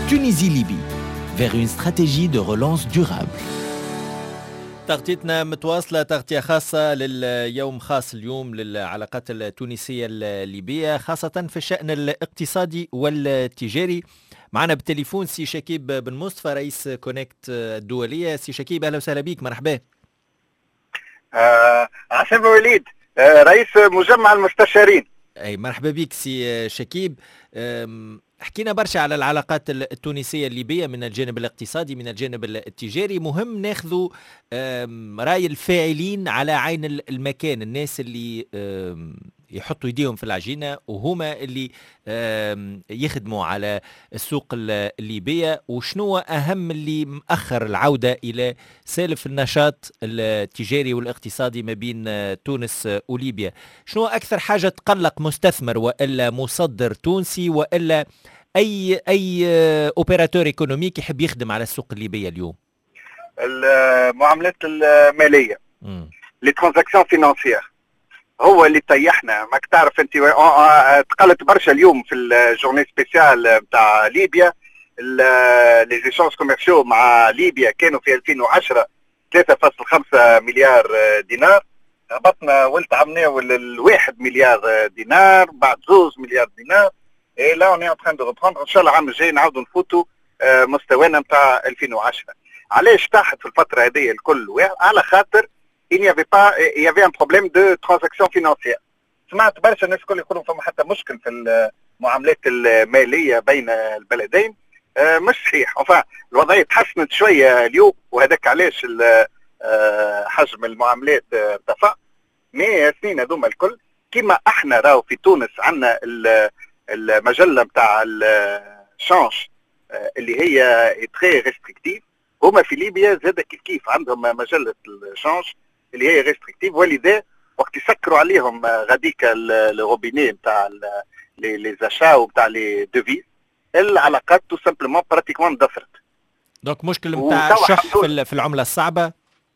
Tunisie-Libye, vers une stratégie de relance durable. تغطيتنا متواصلة، تغطية خاصة لليوم خاص اليوم للعلاقات التونسية الليبية، خاصة في الشأن الاقتصادي والتجاري. معنا بالتليفون سي شكيب بن مصطفى رئيس كونكت الدولية. سي شكيب أهلا وسهلا بك، مرحبا. عاصم وليد، رئيس مجمع المستشارين. أي مرحبا بك سي شكيب. حكينا برشا على العلاقات التونسية الليبية من الجانب الاقتصادي من الجانب التجاري. مهم ناخذوا رأي الفاعلين على عين المكان، الناس اللي يحطوا يديهم في العجينة وهما اللي يخدموا على السوق الليبية، وشنو أهم اللي مأخر العودة إلى سالف النشاط التجاري والاقتصادي ما بين تونس وليبيا. شنو أكثر حاجة تقلق مستثمر وإلا مصدر تونسي وإلا أي أوبيراتور إيكونوميك يحب يخدم على السوق الليبية اليوم؟ المعاملات المالية، لي ترانزاكسيون فينانسيير، هو اللي طيحنا. ماك تعرف انت تقلت برشا اليوم في الجورني سبيسيال بتاع ليبيا. لي زيشونج كوميرسيو مع ليبيا كانوا في 2010 3.5 مليار دينار، هبطنا والتعبناه لل1 مليار دينار، بعد 2 مليار دينار. اي لا اون اي تران دو ريبروندر، ان شاء الله العام الجاي نعاودوا نفوتوا مستوانا نتاع 2010. علاش طاحت في الفتره هذه الكل؟ على خاطر il n'y avait pas il y avait un problème de transaction financière. سمعت برشا الناس الكل يقولوا فما حتى مشكل في المعاملات الماليه بين البلدين. مش صحيح. الوضعيه تحسنت شويه اليوم، وهذاك علاش حجم المعاملات ارتفع. مي سنين هذوما الكل كيما احنا راهو في تونس عندنا المجله نتاع الشانج اللي هي تري ريستريكتيف، هما في ليبيا زاد كيف عندهم مجله الشانج اللي هي ريستريكتيف، ولذا وقت يسكروا عليهم غاديك الروبيني نتاع لي زاشا وبتاع لي دوفيز، العلاقات تو سامبلومون براتيكمون اندثرت. دونك مشكل نتاع الشح في العمله الصعبه.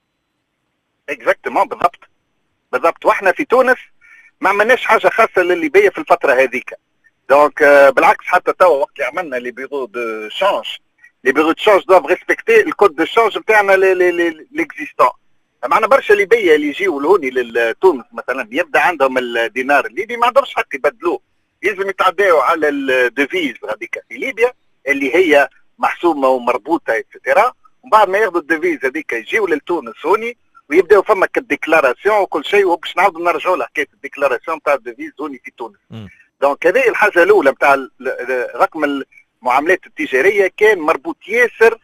اكزاكتومون، بالضبط. واحنا في تونس ما عملناش حاجه خاصه للليبيه في الفتره هذيك. دونك بالعكس، حتى توا وقت اللي عملنا لي بيرو دو شانج، لي بيرو دو شانج دوف ريسبكتي الكود دو شانج نتاعنا ليكزيستون. معنا برشا ليبيه اللي يجيو لهوني لتونس مثلا، يبدا عندهم الدينار الليبي ما عندهمش حق يبدلوه، لازم يتعداو على الديفيز هذيك في ليبيا اللي هي محسومه ومربوطه اكسترا، ومن بعد ما ياخذوا الديفيز هذيك يجيو لتونس هوني ويبداو فما كديكلاراسيون وكل شيء، وباش نعاودوا نرجعوا لحكايه الديكلاراسيون نتاع الديفيز هوني في تونس. دونك هذه الحاجه الاولى نتاع رقم المعاملات التجاريه، كان مربوط ياسر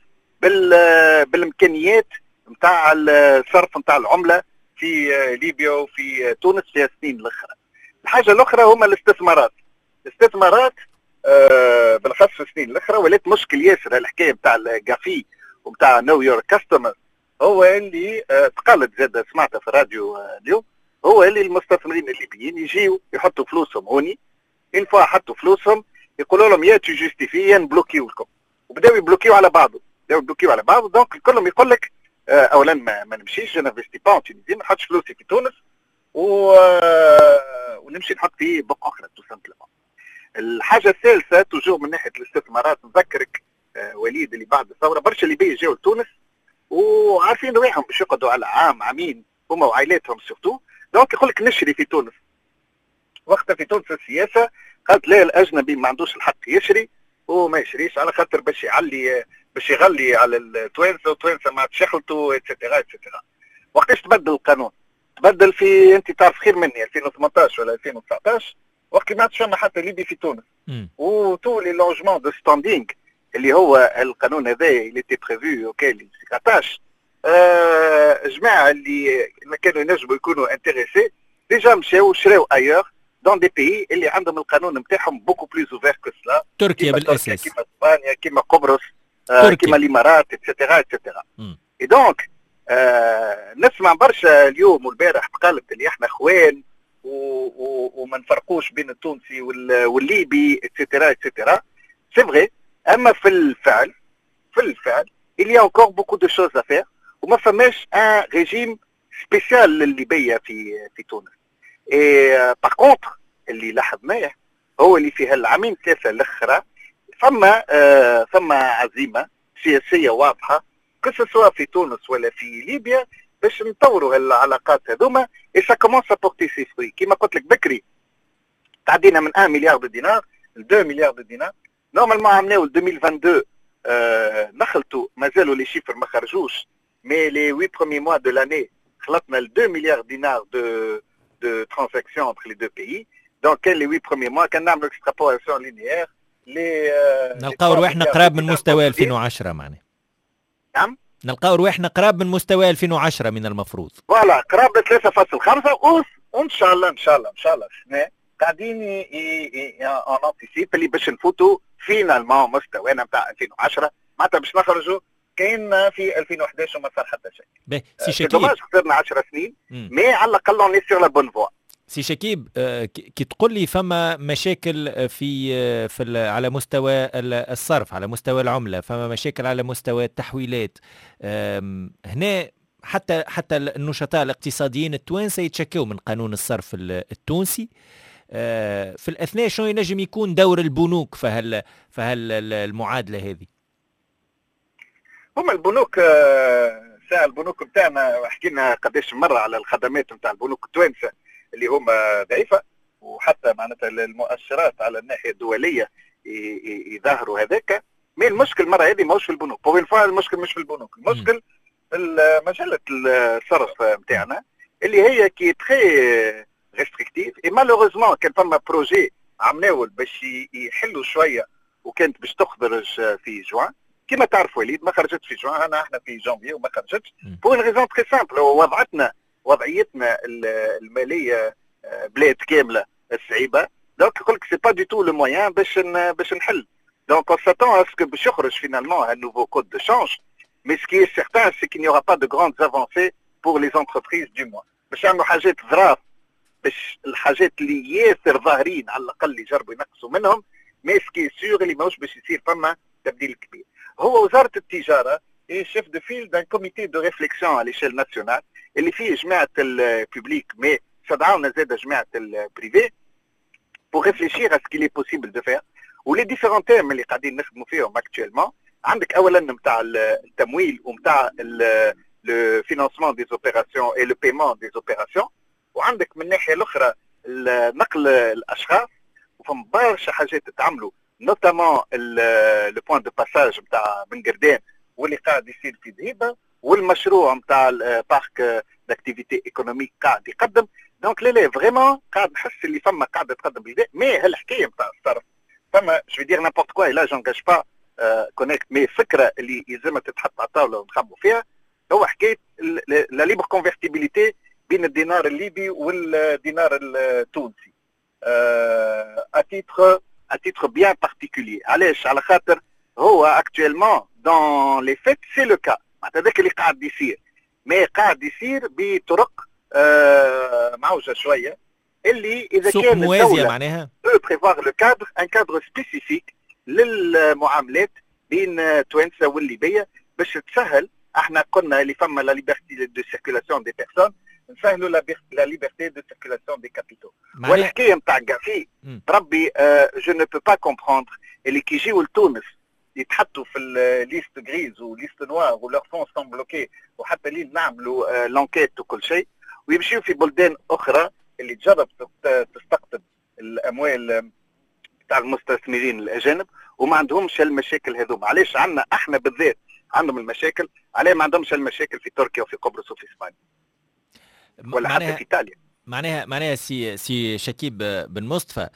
بالامكانيات نتاع الصرف نتاع العمله في ليبيا وفي تونس في السنين الاخرى. الحاجه الاخرى هما الاستثمارات بالاخص في السنين الاخرى ولات مشكل ياسر. الحكايه نتاع الجافي وبتاع نو يور كاستمر هو اللي تقلد زاد، سمعتها في الراديو اليوم، هو اللي المستثمرين الليبيين يجيو يحطوا فلوسهم هوني، إن فوا حطوا فلوسهم يقولوا لهم يا تجوستيفي يا نبلوكيو لكم، وبداو يبلوكيو على بعضه. دونك كلهم يقول لك اولا ما نمشيش نانفيستي با تونيزي، ما نحطش فلوسي في تونس ونمشي نحط في بق اخرى تو سامبلومون. الحاجه الثالثه توجور من ناحيه الاستثمارات، نذكرك وليد اللي بعد الثوره برشا ليبيه جاوا لتونس وعارفين رواحهم باش يقعدوا على عامين هما وعائلاتهم سورتو. دونك يقول لك نشري في تونس. وقتها في تونس السياسه قالت لا، الاجنبي ما عندوش الحق يشري وما يشريش، على خاطر باش يغلي على التوانسه، والتوانسه ما تشخلطوا اتسيتيرا. وقتاش تبدل القانون؟ تبدل في، انت تعرف خير مني، 2018 ولا 2019، وقت ما عادش فما حتى ليبي في تونس. وتو لي لونجمون دو ستاندينغ اللي هو القانون هذا اللي تي بريفو اوكي اللي سيكاتاش، جماعه اللي ما كانوا ينجموا يكونوا انتريسي ديجا مشاو شراو ايور دون دي بيي اللي عندهم القانون نتاعهم بوكو بليز اوفير كو سلا. تركيا بالاساس، كيما اسبانيا، كيما قبرص، كيما الامارات اتسيتيرا. اي دونك نسمع برشا اليوم والبارح قالت اللي احنا اخوان وما نفرقوش بين التونسي والليبي اتسيتيرا. سي فغي، اما في الفعل il y a encore beaucoup de choses à faire، وما فماش ان ريجيم سبيسيال للليبيه في تونس. باغ كونتر اللي لاحظناه هو اللي في هالعامين ثلاثه الاخرى ثم عزيمه سياسيه واضحه سواء في تونس ولا في ليبيا باش نطوروا العلاقات هذوما. اي سا كومونس ا بورتي سي فروي. كيما قلت لك بكري تعدينا من 1 مليار دينار ل 2 مليار دينار. نورمالمون عملناو 2022 نخلطوا مازالوا لي شيفر ما خرجوش، مي لي 8 premiers mois de l'année خلطنا ل 2 مليار دينار de transactions entre les deux pays. Donc كان لي 8 premiers mois كان نعملوا اكسترابولاسيون لينيير نلقاو رواحنا قراب من مستوى 2010 معناها. نعم نلقاو رواحنا قراب من مستوى 2010 من المفروض. فوالا قراب 3.5 وان شاء الله السنه قاعدين ان انتيسيب اللي باش نفوتوا فينالمون مستوانا نتاع 2010 معناتها باش نخرجوا كاين في 2011 وما صار حتى شيء. باهي سي شكيب دوماج خسرنا 10 سنين مي على الاقل اون سور لا بون فوا. سي شكيب كي تقول لي فما مشاكل على مستوى الصرف، على مستوى العملة، فما مشاكل على مستوى التحويلات، هنا حتى النشطاء الاقتصاديين التوانسة يتشكوا من قانون الصرف التونسي. في الأثناء شنو ينجم يكون دور البنوك فهل المعادلة هذه؟ هما البنوك ساعة البنوك بتاعنا حكينا قداش مرة على الخدمات نتاع البنوك التوانسة اللي هما ضعيفة، وحتى معناتها المؤشرات على الناحية الدولية يظهروا هذاك. مي المشكل مرة هذه ماهوش في البنوك، بوين فوا المشكل مش في البنوك، المشكل في مجلة الصرف نتاعنا اللي هي كي تخي ريستريكتيف. اي مالوغوزمون كان فما بروجي عملناو باش يحلوا شوية وكانت باش تخرج في جوان، كما تعرف وليد ما خرجتش في جوان، احنا في جانفي وما خرجتش بوين ريزون تري سامبل. وضعيتنا الماليه بلاد كامله الصعيبه، دونك يقول لك سي با دو تو لو مويان باش نحل. دونك on s'attend à ce que باش يخرج finalement un nouveau code de change, mais ce qui est certain c'est qu'il n'y aura pas de grandes avancées pour les entreprises du moins. باش يعملوا حاجات ظراف، باش الحاجات اللي ياسر ظاهرين على الاقل يجربوا ينقصوا منهم، مي سكي سور اللي ماهوش باش يصير فما تبديل كبير. هو وزاره التجاره هي شيف دو فيل دان كوميتي دو ريفليكسيون على ليشيل ناسيونال اللي فيه جماعه الببليك مي صدعونا زاد جماعه البريفي بور ريفليشير ا سكيل اي بوسيبل دو فير. ولي ديفيرون تيم اللي قاعدين نخدموا فيهم اكتويلمون، عندك اولا نتاع التمويل ونتاع لو فينانسمون دي اوبيراسيون اي لو بايمون دي اوبيراسيون، وعندك من الناحيه الاخرى نقل الاشخاص، وفما برشا حاجات تتعملوا نوتامون لو بوين دو باساج نتاع بن قردان واللي قاعد يصير في ذهيبه، والمشروع نتاع البارك داكتيفيتي ايكونوميك قاعد يقدم. دونك لا فريمون قاعد نحس اللي فما قاعده تقدم بالبدايه. مي هالحكايه نتاع الصرف فما جو دير نابورت كوا لا جونجاج با كونيكت، مي فكره اللي يلزمها تتحط على الطاوله ونخبوا فيها هو حكايه لا ليبر كونفرتيبيليتي بين الدينار الليبي والدينار التونسي اتيتر بيان بارتيكولي. علاش؟ على خاطر هو اكتويلمون دون لي فيت سي لو كا، معناتها هذاك اللي قاعد يصير، مي قاعد يصير بطرق معوجه شويه، اللي اذا كان الدوله معناها بريفوار لو كادر ان كادر سبيسيفيك للمعاملات بين توانسه والليبيه باش تسهل. احنا قلنا اللي فما لا ليبرتي دو سيركولاسيون دي بيرسون، نسهلوا لا ليبرتي دو سيركولاسيون دي كابيتو. والحكايه نتاع كافي ربي جو نو بو با كومبروندر اللي كي يجيو لتونس يتحطوا في الليست غريز وليست نوار ولور فون سون بلوكي، وحتى اللي نعملوا لانكيت وكل شيء، ويمشيوا في بلدان اخرى اللي تجرب تستقطب الاموال تاع المستثمرين الاجانب وما عندهمش المشاكل هذوما. علاش عندنا احنا بالذات عندهم المشاكل، علاه ما عندهمش المشاكل في تركيا وفي قبرص وفي اسبانيا ولا حتى في ايطاليا؟ معناها سي شكيب بن مصطفى،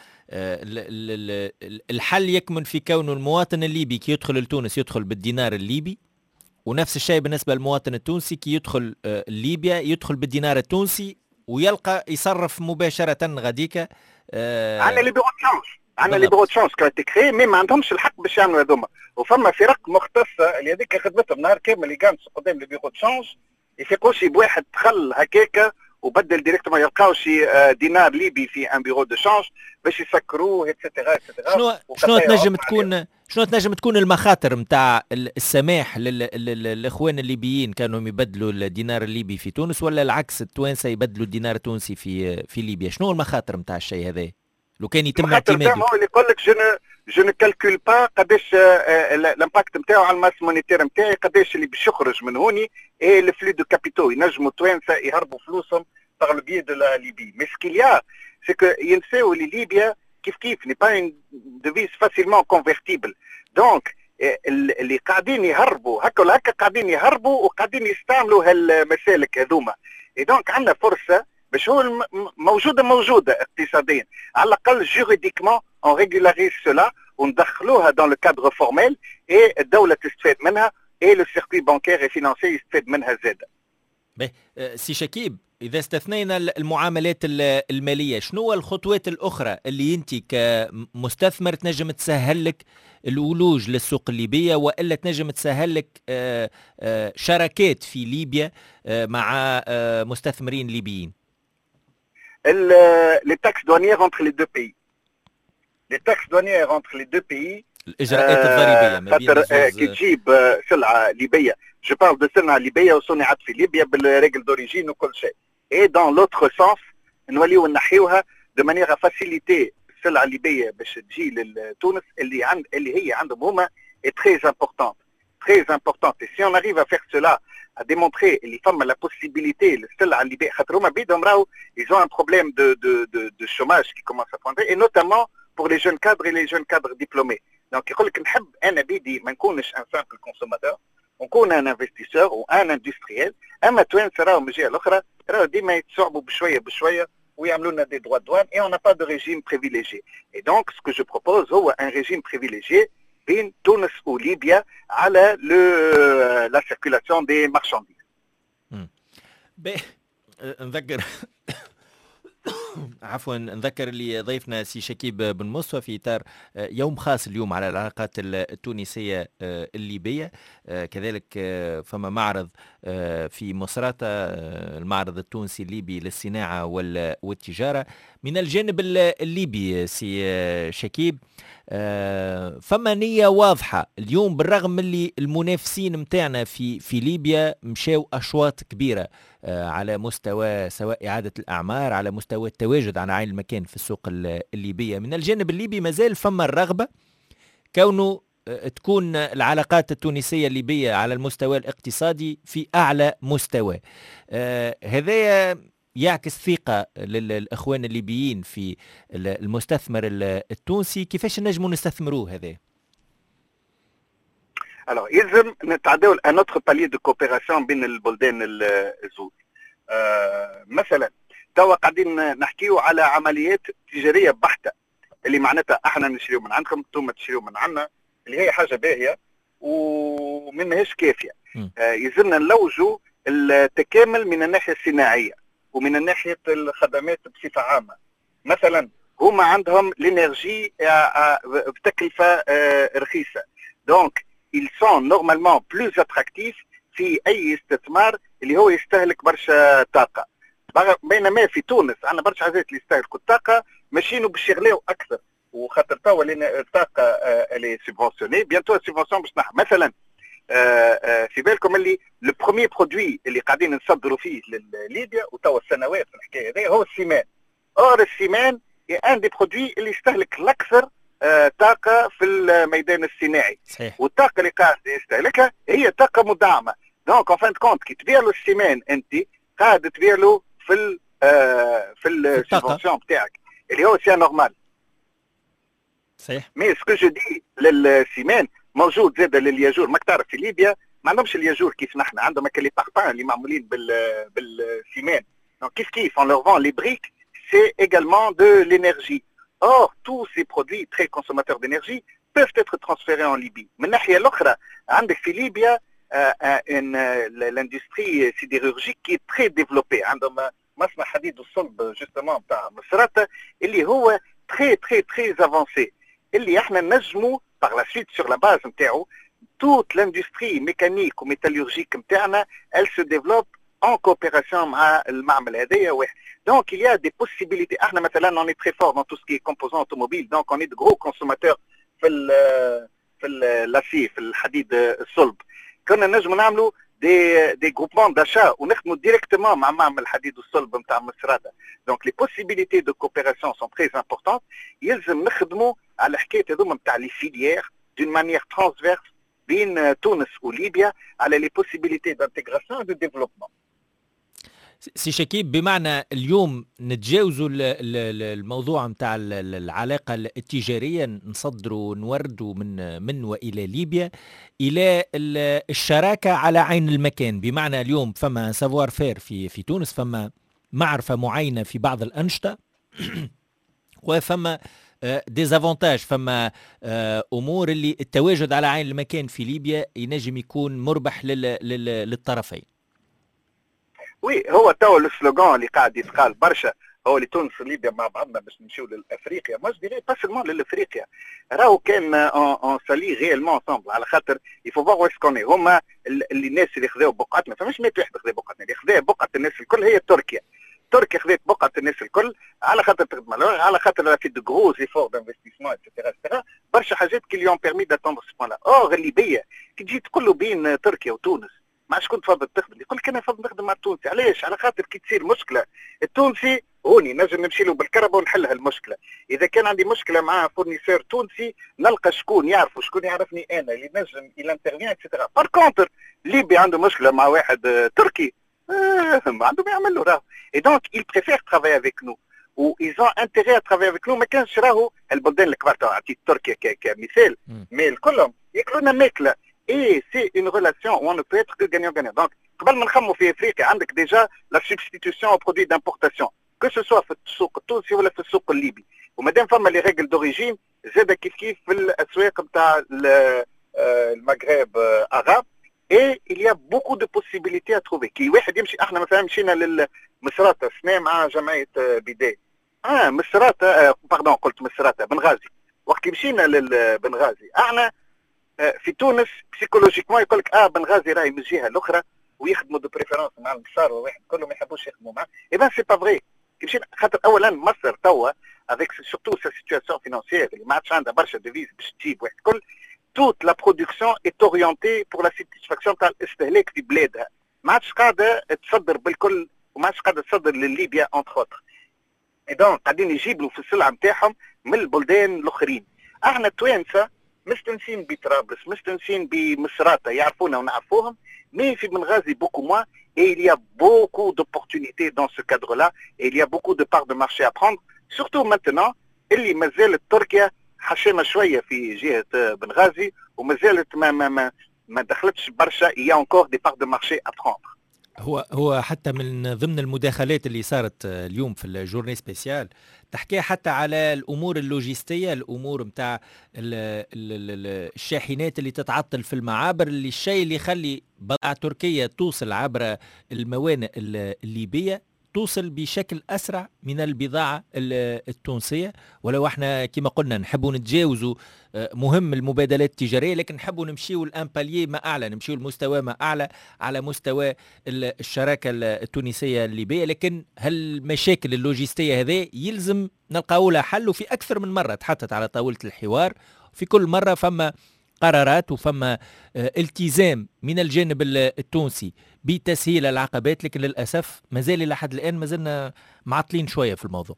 الحل يكمن في كونه المواطن الليبي كي يدخل لتونس يدخل بالدينار الليبي، ونفس الشيء بالنسبه للمواطن التونسي كي يدخل ليبيا يدخل بالدينار التونسي ويلقى يصرف مباشره غاديك. عندنا لي بيرو تشانج، عندنا لي بيرو تشانج كانت تكري، مي ما عندهمش الحق باش يعملوا هذوما. وفما فرق مختصه اللي هذيك خدمتهم نهار كامل يجانس قدام لي بيرو تشانج، يفيقوش بواحد دخل هكاكا وبدل ديريكت ما يلقاوش دينار ليبي في ان بيرو دو شانج باش يسكروه اتسيتيرا اتسيتيرا. شنو تنجم تكون المخاطر نتاع السماح للاخوان الليبيين كانوا يبدلوا الدينار الليبي في تونس، ولا العكس التوانسه يبدلوا الدينار التونسي في ليبيا؟ شنو المخاطر نتاع الشيء هذا لو كان يتم اعتماده؟ هو اللي يقول لك جو نو كالكول با قداش الامباكت نتاعو على الماس مونيتير نتاعي، قداش اللي باش يخرج من هوني اي لو فلو دو كابيتو ينجموا توانسه يهربوا فلوسهم par le biais de la Libye. Mais ce qu'il y a, c'est que ينساو اللي ليبيا كيف n'est pas une devise facilement convertible. Donc اللي قاعدين يهربوا هكا ولا هكا قاعدين يهربوا وقاعدين يستعملوا هالمسالك هذوما. Et donc عندنا فرصة باش هو موجودة اقتصاديا. على الأقل juridiquement on régularise cela وندخلوها dans le cadre formel et الدولة تستفاد منها et le circuit bancaire et financier يستفاد منها زادة. سي شكيب، إذا استثنينا المعاملات المالية، شنو الخطوات الأخرى اللي أنت كمستثمر تنجم تسهل لك الولوج للسوق الليبية، وإلا تنجم تسهل لك شراكات في ليبيا مع مستثمرين ليبيين؟ Les taxes douanières entre les deux pays. Les taxes douanières entre les deux pays. الإجراءات الضريبية ما بين كي تجيب سلعة ليبية، je parle de سلعة ليبية وصنعت في ليبيا بالريغل دوريجين وكل شيء. Et dans l'autre sens نوليو نحيوها de manière à faciliter السلعة الليبية باش تجي لتونس اللي هي عندهم هما est très importante. Très importante. Et si on arrive à faire cela, à démontrer les femmes la possibilité, السلعة الليبية خاطر هما بيدهم راهو ils ont un problème de chômage qui commence à prendre, et notamment pour les jeunes cadres et les jeunes cadres diplômés. Donc يقول لك نحب انا بيدي ما نكونش ان سامبل كونسوماتور، ونكون ان انفستيسور وان اندستريال. اما توانسه راهو من الجهه الاخرى راهو ديما يتصعبوا بشويه ويعملوا لنا دي droits de douane et on n'a pas de régime privilégié. Et donc ce que je propose هو un régime privilégié بين تونس وليبيا على la circulation des marchandises. نذكر عفوا نذكر اللي ضيفنا سي شكيب بن مصطفى في اطار يوم خاص اليوم على العلاقات التونسيه الليبيه. كذلك فما معرض في مصراتة، المعرض التونسي الليبي للصناعه والتجاره. من الجانب الليبي سي شكيب، فما نية واضحة اليوم بالرغم من اللي المنافسين متاعنا في ليبيا مشاو أشواط كبيرة على مستوى سواء إعادة الأعمار، على مستوى التواجد على عين المكان في السوق الليبية. من الجانب الليبي مازال فما الرغبة كونه تكون العلاقات التونسية الليبية على المستوى الاقتصادي في أعلى مستوى. هذا يعكس ثقة للإخوان الليبيين في المستثمر التونسي. كيفاش نجموا نستثمروه هذا؟ Alors يلزم نتعداو ان autre palier de coopération بين البلدان الزوز. مثلا توا قاعدين نحكيو على عمليات تجارية بحتة اللي معناتها احنا نشريو من عندكم ثم تشريو من عندنا، اللي هي حاجة باهية ومنهاش كافية. يلزمنا نلوجوا التكامل من الناحية الصناعية ومن الناحية الخدمات بصفة عامة. مثلا هما عندهم الانرجي بتكلفة رخيصة، دونك ils sont normalement plus attractifs في أي استثمار اللي هو يستهلك برشا طاقة. بينما في تونس عندنا برشا حاجات اللي يستهلكوا الطاقة ماشيين باش يغلاو أكثر، وخاطر توا الطاقة اللي سيبونسيوني بيانتو السيبونسيون باش تنحى. مثلا في بالكم اللي لو بروميي برودوي اللي قاعدين نصدروا فيه لليبيا وتوا السنوات في الحكايه هذه هو السيمان. اور السيمان هي ان دي برودوي اللي يستهلك الاكثر طاقه في الميدان الصناعي. صحيح. والطاقه اللي قاعد يستهلكها هي طاقه مدعمه. دونك ان فان كونت كي تبيع له السيمان انت قاعد تبيع له في السيبونسيون بتاعك اللي هو سي نورمال. صحيح. مي سكو جو دي للسيمان موجود زاد للياجور. ماك تعرف في ليبيا ما عندهمش الياجور كيف نحن، عندهم هكا لي باربان اللي معمولين بالسيمان. دونك كيف on leur vend les briques, c'est également de l'énergie. Or tous ces produits très consommateurs d'énergie peuvent être transférés en Libye. من الناحية الأخرى عندك في ليبيا l'industrie sidérurgique qui est très développée. عندهم مصنع حديد الصلب justement بتاع مصراتة اللي هو très très très avancé، اللي احنا نجموا par la suite sur la base نتاعو toute l'industrie mécanique ou métallurgique نتاعنا elle se développe en coopération مع المعمل هذايا واحد. Donc il y a des possibilités. احنا مثلا on est très fort dans tout ce qui est composants automobiles, donc on est de gros consommateurs في l'acier في الحديد الصلب. كنا نجموا نعملوا des groupements d'achat ونخدموا directement مع معمل الحديد والصلب نتاع مصراتة. Donc les possibilités de coopération sont très importantes. يلزم نخدموا على حكايه هذوما نتاع لي فيليير دون مانيير ترانسفيرس بين تونس وليبيا على لي بوسيبيليتي دانتيغراسيون دو ديفلوبمون. سي شكيب، بمعنى اليوم نتجاوزوا الموضوع نتاع العلاقة التجارية، نصدروا نوردوا من وإلى ليبيا إلى الشراكة على عين المكان. بمعنى اليوم فما سافوار فير في تونس، فما معرفة معينة في بعض الأنشطة وفما ديزافونتاج، فما أمور اللي التواجد على عين المكان في ليبيا ينجم يكون مربح للطرفين. وي هو تو السلوغان اللي قاعد يتقال برشا هو اللي تونس وليبيا مع بعضنا باش نمشيو لافريقيا، ما ديري با سولمون لافريقيا، راهو كان اون سالي ريالمون انسامبل، على خاطر يفو فوار ويس كوني هما اللي الناس اللي خذاو بقعتنا، فماش 100 واحد خذا بقعتنا، اللي خذا بقعه الناس الكل هي تركيا. تركيا خذت بقعه الناس الكل على خاطر تخدم، على خاطر في دو غروز ايفور دانفستيسمون اتسيتيرا برشا حاجات كي اليوم بيرمي داتوندر سو بوان لا. اور الليبيه كي تجي تقول له بين تركيا وتونس ما عادش كنت تفضل تخدم، يقول لك انا نفضل نخدم مع التونسي. علاش؟ على خاطر كي تصير مشكله التونسي هوني نجم نمشي له بالكربه ونحلها المشكله. اذا كان عندي مشكله مع فورنيسور تونسي نلقى شكون يعرفه، شكون يعرفني انا اللي نجم الى انترفيان اتسيتيرا. بار كونتر ليبيا عنده مشكله مع واحد تركي ما عنده ما يعمل له راهو. اي دونك il préfère travailler avec nous و ils ont intérêt à travailler avec nous. ما كانش راهو البلدان الكبار تاع عطيت تركيا كمثال، مي الكلهم ياكلونا ماكله. Et c'est une relation où on ne peut être que gagnant-gagnant. Donc, قبل ما نخمو في افريقيا عندك déjà la substitution aux produits d'importation, que ce soit في السوق التونسي ولا في السوق الليبي. ومادام فما لي ريغل دوريجين زاد كيف في الاسواق نتاع المغرب arabe. Et il y a beaucoup de possibilités à trouver. كي واحد يمشي، احنا مثلا مشينا للمصراتة سنة مع جمعية بداية. مصراتة باردون قلت مصراتة بنغازي. وقت مشينا للبنغازي احنا في تونس بسيكولوجيكمون يقول لك بنغازي راهي من الجهه الاخرى ويخدموا دو بريفيرونس مع البصار وواحد كلهم ما يحبوش يخدموا معاه. اي بان سي با فري. كي مشينا خاطر اولا مصر توا افيك سورتو سا سيتواسيون فينانسيير اللي ما عادش عندها برشا ديفيز باش تجيب واحد كل. toute la production est orientée pour la satisfaction تاع الاستهلاك في بلادها، ما عادش قاعده تصدر بالكل وما عادش قاعده تصدر لليبيا انتر اوتر. اي دونك قاعدين يجيبوا في السلعه نتاعهم من البلدان الاخرين. احنا التوانسه مستنسين بطرابلس، مستنسين بمصراتة، يعرفونا ونعرفوهم، mais في بنغازي beaucoup moins et il y a beaucoup d'opportunités dans ce cadre-là et il y a beaucoup de parts de marché à prendre, surtout maintenant اللي مازالت تركيا حشمة شوية في جهة بنغازي ومازالت ما دخلتش برشا. il y a encore des parts de marché à prendre. هو حتى من ضمن المداخلات اللي صارت اليوم في الجورني سبيسيال تحكي حتى على الامور اللوجستيه، الامور نتاع الشاحنات اللي تتعطل في المعابر، اللي الشيء اللي يخلي بضائع تركيا توصل عبر الموانئ الليبيه توصل بشكل أسرع من البضاعة التونسية. ولو احنا كما قلنا نحبوا نتجاوزوا مهم المبادلات التجارية، لكن نحبوا نمشيوا الأمباليي ما أعلى، نمشيوا المستوى ما أعلى على مستوى الشراكة التونسية الليبية. لكن هالمشاكل اللوجستية هذه يلزم نلقاو لها حل، وفي أكثر من مرة تحطت على طاولة الحوار، في كل مرة فما قرارات وفما التزام من الجانب التونسي بتسهيل العقبات، لكن للأسف مازال لحد الآن مازلنا معطلين شوية في الموضوع.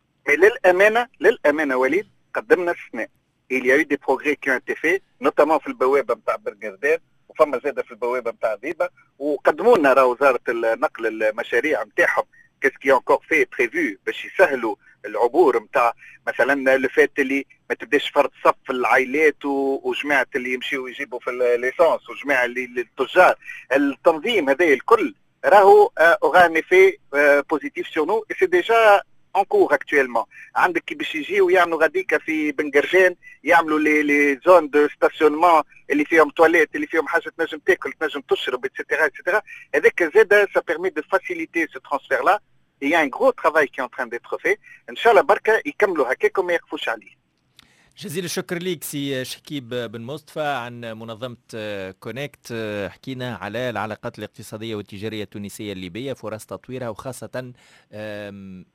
للأمانة وليد قدمنا استثناء. il y a eu des progrès qui ont été faits notamment في البوابة نتاع برغردان وفما زادة في البوابة نتاع ذيبة، وقدموا لنا وزارة النقل المشاريع نتاعهم qu'est-ce qui est encore fait prévu باش يسهلوا العبور نتاع مثلا لفات اللي ما تبداش فرض صف العائلات وجماعه اللي يمشيوا يجيبوا في الليسانس وجماعه اللي التجار. التنظيم هذا الكل راهو اورا ان افي بوزيتيف سور نو اي سي ديجا ان كور اكطويلمون. عندك كي باش يجيو يعملوا غاديكا في بنقرجان يعملوا لي زون دو ستاسيونمون اللي فيهم تواليت اللي فيهم حاجه تنجم تاكل تنجم تشرب اتسيتيرا اتسيتيرا. هذاك زاد سا بيرمي دو فاسيليتي سو ترانسفير لا. Il y a un gros travail qui est en train d'être fait. Inch'Allah بركة يكملوا هكاك وما يقفوش عليه. جزيل الشكر ليك سي شكيب بن مصطفى عن منظمة كونكت. حكينا على العلاقات الاقتصادية والتجارية التونسية الليبية، فرص تطويرها وخاصة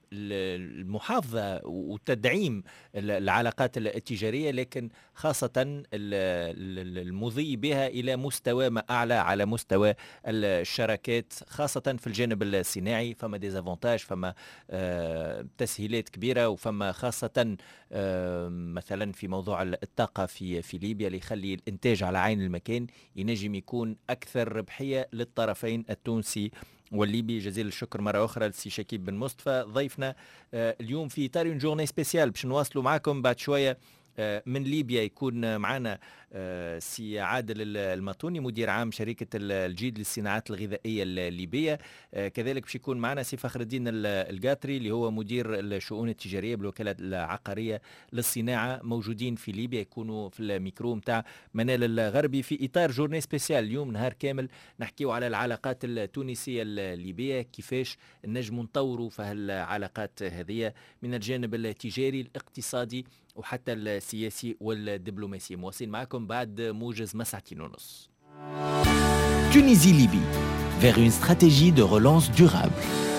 المحافظة وتدعيم العلاقات التجارية، لكن خاصة المضي بها إلى مستوى ما أعلى على مستوى الشراكات، خاصة في الجانب الصناعي. فما ديزافونتاج، فما تسهيلات كبيرة، وفما خاصة مثلا في موضوع الطاقة في ليبيا، اللي يخلي الإنتاج على عين المكان ينجم يكون أكثر ربحية للطرفين التونسي والليبي. جزيل الشكر مرة أخرى لسي شكيب بن مصطفى ضيفنا اليوم في إطار جورني سبيسيال. باش نواصلوا معكم بعد شوية من ليبيا. يكون معنا سي عادل المطوني مدير عام شركة الجيد للصناعات الغذائية الليبية. كذلك باش يكون معنا سي فخر الدين القاطري اللي هو مدير الشؤون التجارية بالوكالة العقارية للصناعة، موجودين في ليبيا، يكونوا في الميكرو متاع منال الغربي في إطار جورني سبيسيال. اليوم نهار كامل نحكيو على العلاقات التونسية الليبية، كيفاش نجم نطوروا في العلاقات هذه من الجانب التجاري الاقتصادي وحتى السياسي والدبلوماسي. مواصلين معكم بعد موجز مساعتين ونص. Tunisie-Libye, vers une stratégie de relance durable.